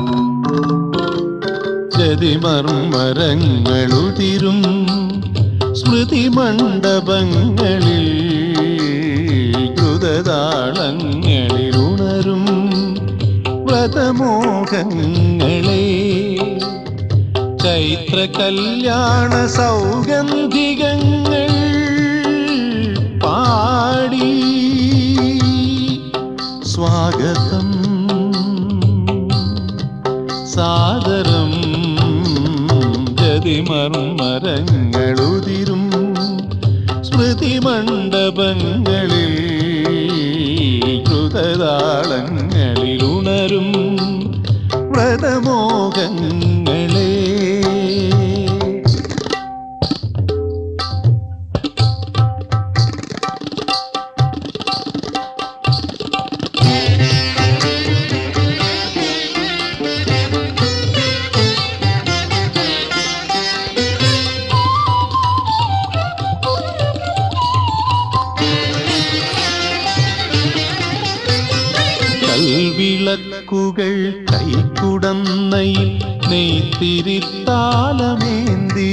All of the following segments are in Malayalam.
ചതിമർമരങ്ങളുതിരും സ്മൃതി മണ്ഡപങ്ങളിൽ ദ്രുതതാളങ്ങളിൽ ഉണരും വ്രതമോഹങ്ങളെ ചൈത്ര കല്യാണ സൗഗന്ധികങ്ങൾ പാടി സ്വാഗതം സാദരം ചതിമർമരങ്ങളുതിരും സ്മൃതി മണ്ഡപങ്ങളിൽ ദ്രുതതാളങ്ങളിൽ ഉണരും വ്രതമോഹങ്ങളെ കൽവിളക്കുകൾ കൈക്കുടന്നയിൽ നെയ്ത്തിരിത്താലമേന്തി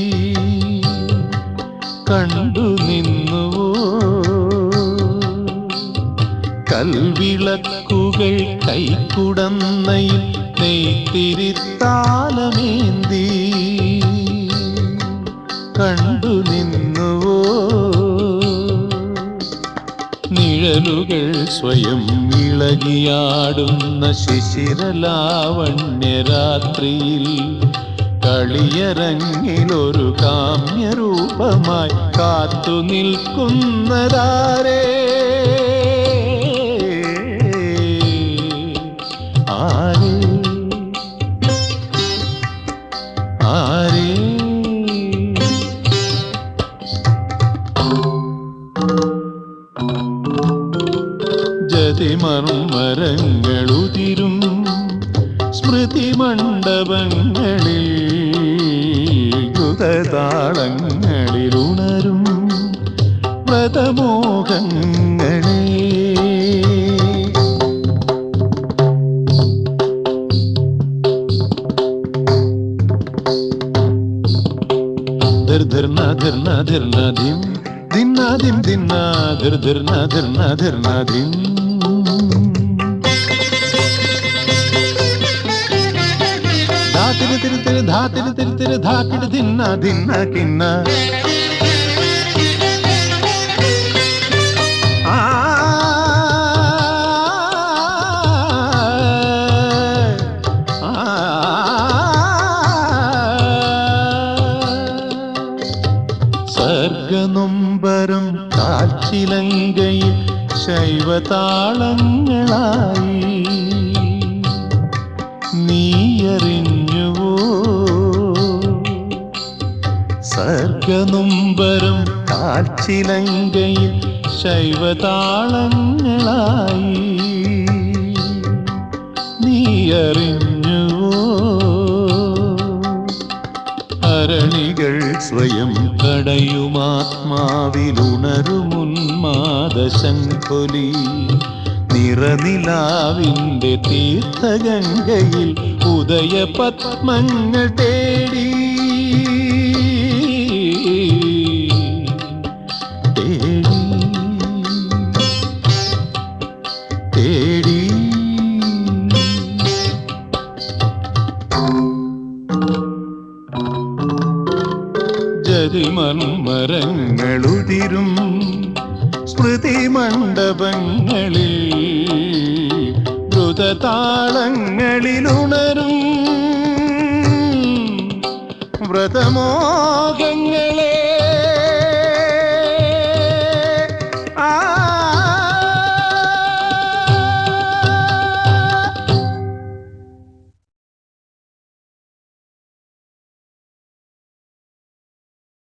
കണ്ടു നിന്നുവോ കൽവിളക്കുകൾ കൈക്കുടന്നയിൽ നെയ്ത്തിരിത്താലമേന്തി കണ്ടു നിന്നുവോ നിഴലുകൾ സ്വയം ഇളകിയാടുന്ന ശിശിരലാവണ്യരാത്രിയിൽ കളിയരങ്ങിലൊരു കാമ്യരൂപമായി കാത്തു നിൽക്കുന്നതാരേ ആരേ ആരേ ചതിമർമരങ്ങളുതിരും സ്മൃതി മണ്ഡപങ്ങളിൽ ദ്രുതതാളങ്ങളിൽ ഉണരും വ്രതമോഹങ്ങളെ ധിർനധിർനധിർനധിം ദിന്നാദിം ദിന്നാധിർനധിർനധിർനധിം ധാതിരി തിരി തിരി ധാതിരി തിരി തിരി ധാക്കിട് ദിന്ന ദിന്ന കിന്ന സർഗനൊമ്പരം കാച്ചിലങ്കയിൽ ശൈവതാളങ്ങളായി നീയറിഞ്ഞുവോ സർഗനൊമ്പരം കാച്ചിലങ്കയിൽ ശൈവതാളങ്ങളായി നീയറിഞ്ഞുവോ അരണികൾ സ്വയം കടയുമാത്മാവിലുണരുമുന്മാദശങ്കൊലി നിറനിലാവിൻ്റെ തീർത്ഥഗംഗയിൽ ഉദയപത്മങ്ങൾ തേടി തേടി തേടി ചതിമർമരങ്ങളുതിരും സ്മൃതി മണ്ഡപങ്ങളിൽ ദ്രുതതാളങ്ങളിലുണരും വ്രതമോഹങ്ങൾ